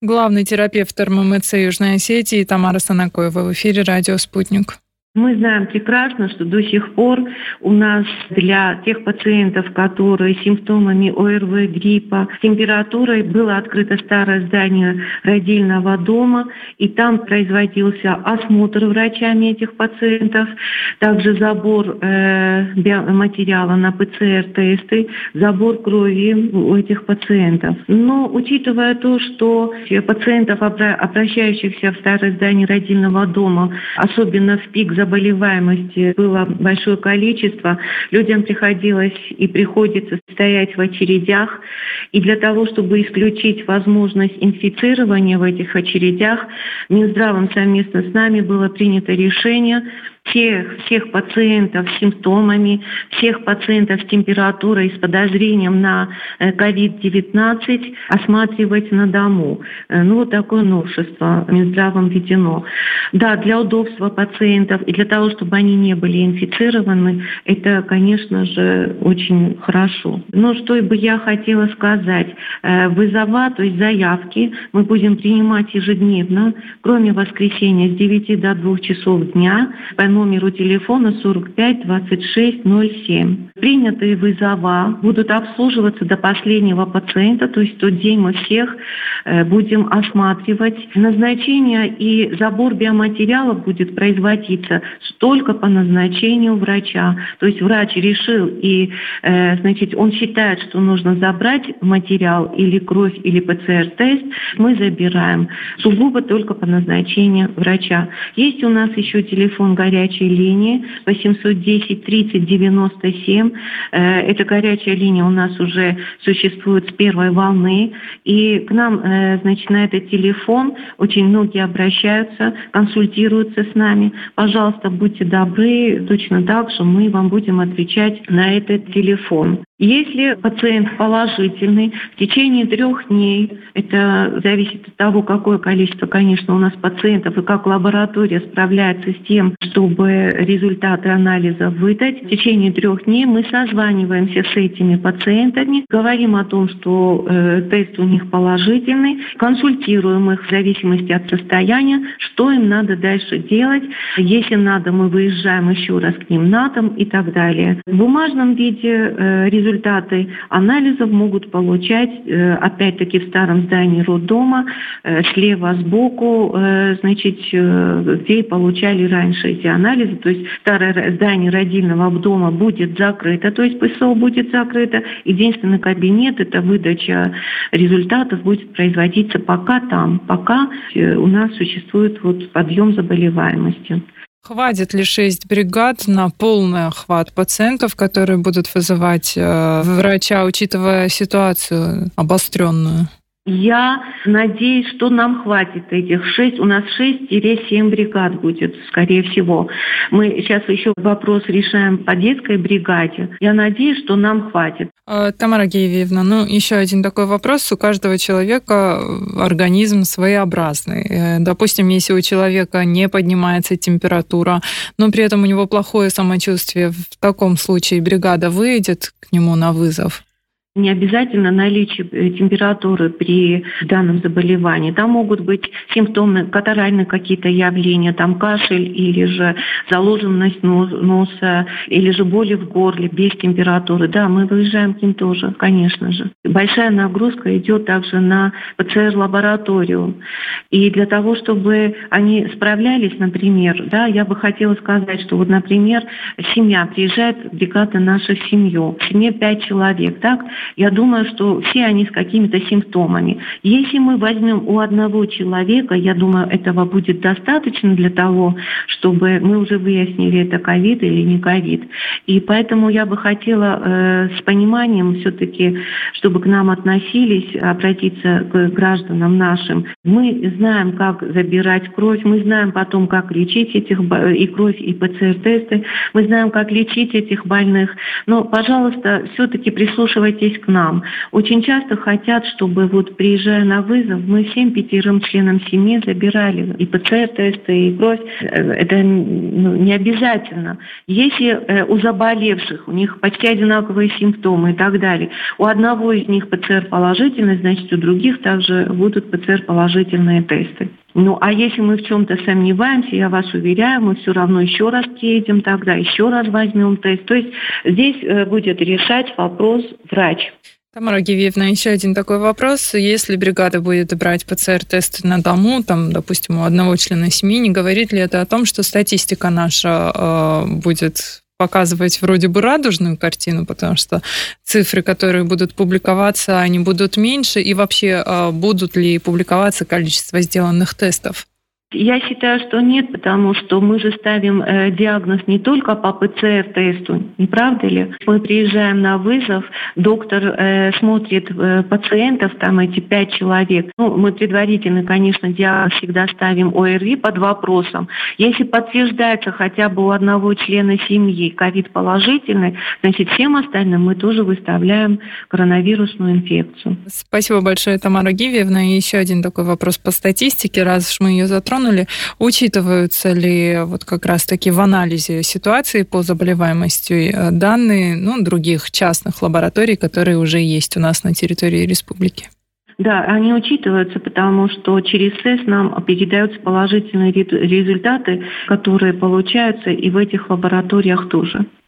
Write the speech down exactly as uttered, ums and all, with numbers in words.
Главный терапевт эр эм эм цэ Южной Осетии Тамара Санакоева в эфире «Радио Спутник». Мы знаем прекрасно, что до сих пор у нас для тех пациентов, которые с симптомами о эр вэ, гриппа, с температурой, было открыто старое здание родильного дома, и там производился осмотр врачами этих пациентов, также забор э, биоматериала на пэ цэ эр-тесты, забор крови у этих пациентов. Но учитывая то, что пациентов, обращающихся в старое здание родильного дома, особенно в пик заболевания, заболеваемости было большое количество, людям приходилось и приходится стоять в очередях. И для того, чтобы исключить возможность инфицирования в этих очередях, Минздравом совместно с нами было принято решение всех, всех пациентов с симптомами, всех пациентов с температурой, с подозрением на ковид девятнадцать осматривать на дому. Ну, вот такое новшество Минздравом введено. Да, для удобства пациентов и для того, чтобы они не были инфицированы, это, конечно же, очень хорошо. Но что бы я хотела сказать, вызова, то есть заявки мы будем принимать ежедневно, кроме воскресенья с девяти до двух часов дня, по номеру телефона сорок пять двадцать шесть ноль семь. Принятые вызова будут обслуживаться до последнего пациента, то есть в тот день мы всех будем осматривать. Назначение и забор биоматериала будет производиться только по назначению врача. То есть врач решил, и значит, он считает, что нужно забрать материал или кровь, или пэ цэ эр-тест, мы забираем сугубо только по назначению врача. Есть у нас еще телефон горячей линии восемьсот десять тридцать девяносто семь. Эта горячая линия у нас уже существует с первой волны. И к нам, значит, на этот телефон очень многие обращаются, консультируются с нами. Пожалуйста, будьте добры, точно так же мы вам будем отвечать на этот телефон. Если пациент положительный, в течение трех дней, это зависит от того, какое количество, конечно, у нас пациентов и как лаборатория справляется с тем, чтобы результаты анализа выдать, в течение трех дней мы созваниваемся с этими пациентами, говорим о том, что э, тест у них положительный, консультируем их в зависимости от состояния, что им надо дальше делать. Если надо, мы выезжаем еще раз к ним на дом и так далее. В бумажном виде э, результаты анализов могут получать, э, опять-таки, в старом здании роддома, э, слева сбоку, э, значит, э, где получали раньше эти анализы. То есть старое здание родильного дома будет закрыто, то есть пэ эс о будет закрыто. Единственный кабинет, это выдача результатов, будет производиться пока там, пока у нас существует вот подъем заболеваемости. Хватит ли шесть бригад на полный охват пациентов, которые будут вызывать э, врача, учитывая ситуацию обостренную? Я надеюсь, что нам хватит этих шесть. У нас шесть-семь бригад будет, скорее всего. Мы сейчас еще вопрос решаем по детской бригаде. Я надеюсь, что нам хватит. Тамара Геевна, ну еще один такой вопрос. У каждого человека организм своеобразный. Допустим, если у человека не поднимается температура, но при этом у него плохое самочувствие, в таком случае бригада выйдет к нему на вызов? Не обязательно наличие температуры при данном заболевании. Там могут быть симптомы, катаральные какие-то явления, там кашель или же заложенность носа, или же боли в горле без температуры. Да, мы выезжаем к ним тоже, конечно же. Большая нагрузка идет также на пэ цэ эр-лабораторию. И для того, чтобы они справлялись, например, да, я бы хотела сказать, что вот, например, семья, приезжает бригада наша в семью, в семье пять человек, так? Я думаю, что все они с какими-то симптомами. Если мы возьмем у одного человека, я думаю, этого будет достаточно для того, чтобы мы уже выяснили, это ковид или не ковид. И поэтому я бы хотела э, с пониманием все-таки, чтобы к нам относились, обратиться к гражданам нашим. Мы знаем, как забирать кровь, мы знаем потом, как лечить этих и кровь, и пэ цэ эр-тесты, мы знаем, как лечить этих больных. Но, пожалуйста, все-таки прислушивайтесь обратились к нам. Очень часто хотят, чтобы вот приезжая на вызов, мы всем пятерым членам семьи забирали и ПЦР-тесты, и кровь. Это ну, не обязательно. Если у заболевших, у них почти одинаковые симптомы и так далее, у одного из них ПЦР положительный, значит, у других также будут ПЦР положительные тесты. Ну, а если мы в чем-то сомневаемся, я вас уверяю, мы все равно еще раз приедем тогда, еще раз возьмем тест. То есть здесь будет решать вопрос врач. Тамара Гивиевна, еще один такой вопрос. Если бригада будет брать ПЦР-тесты на дому, там, допустим, у одного члена семьи, не говорит ли это о том, что статистика наша э, будет показывать вроде бы радужную картину, потому что цифры, которые будут публиковаться, они будут меньше, и вообще будут ли публиковаться количество сделанных тестов? Я считаю, что нет, потому что мы же ставим э, диагноз не только по ПЦР-тесту, не правда ли? Мы приезжаем на вызов, доктор э, смотрит э, пациентов, там эти пять человек. Ну, мы предварительно, конечно, диагноз всегда ставим ОРВИ под вопросом. Если подтверждается хотя бы у одного члена семьи ковид положительный, значит, всем остальным мы тоже выставляем коронавирусную инфекцию. Спасибо большое, Тамара Гивиевна. И еще один такой вопрос по статистике, раз уж мы ее затронули. Учитываются ли вот как раз-таки в анализе ситуации по заболеваемости данные ну, других частных лабораторий, которые уже есть у нас на территории республики? Да, они учитываются, потому что через СЭС нам передаются положительные результаты, которые получаются и в этих лабораториях тоже.